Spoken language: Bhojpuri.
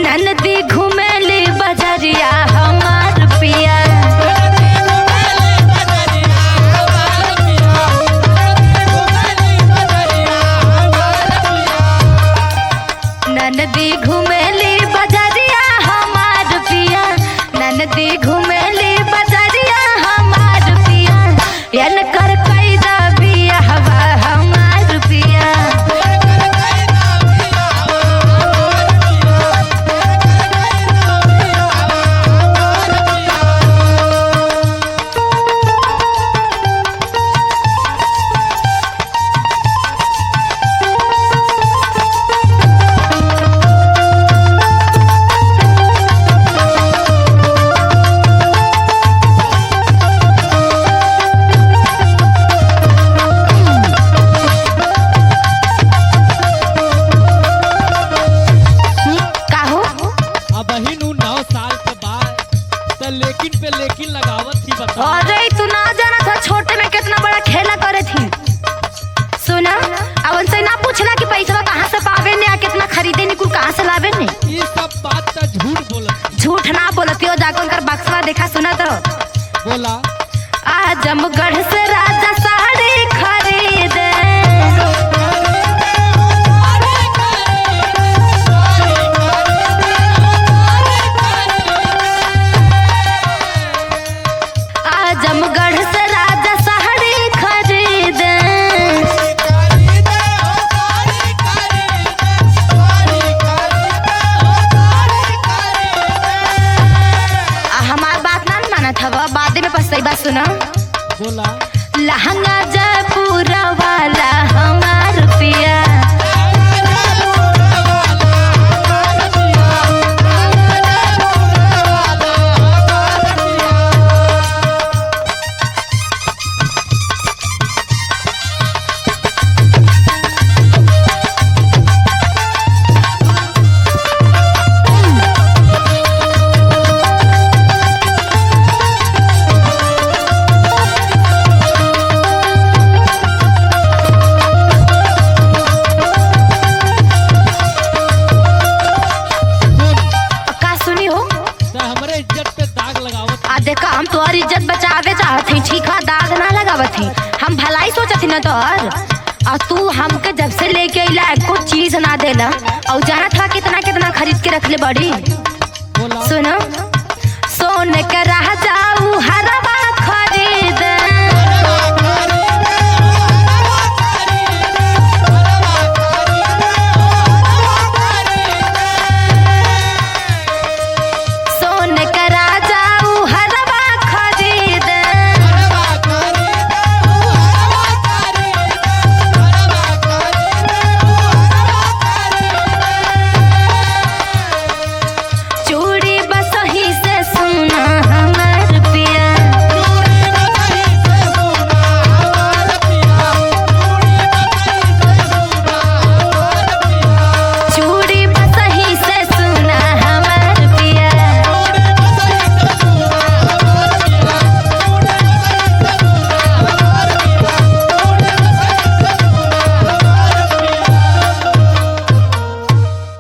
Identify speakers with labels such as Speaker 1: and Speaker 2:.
Speaker 1: ननदी घुमेली बजरिया हमार पिया। ननदी घुमेली बजरिया हमार पिया, ननदी घुमेली बजरिया हमार पिया, यन कर कैदा बिया हवा हमार पिया।
Speaker 2: लेकिन पे लेकिन लगावत थी बता।
Speaker 1: अरे तू ना जाना था छोटे में कितना बड़ा खेला करे थी। सुना अब उनसे ना पूछना कि पैसा कहाँ से पावे ने, कितना खरीदे ने, कुल कहाँ से लावे ने।
Speaker 2: ये सब बात तो झूठ बोलत।
Speaker 1: झूठ ना बोलती हो, जाकर उनका बक्सवा देखा सुना तो
Speaker 2: बोला
Speaker 1: आजमगढ़ से राजा साड़ी खरीदे। आजमगढ़ से राजा साड़ी खरीदे। हमार बात ना माना था, वह बाद में पछताई। बात सुना
Speaker 2: बोला
Speaker 1: लहंगा जयपुर वाला हमार पिया। देखा हम तोहर इज्जत बचावे चाहत हई, ठीक है, दाग ना लगावत हई, हम भलाई सोचत न तोहर। और तू हमके जब से लेके अइला एको चीज ना देला, और जाना था कितना कितना खरीद के रखले बड़ी।
Speaker 2: बोला
Speaker 1: सुनो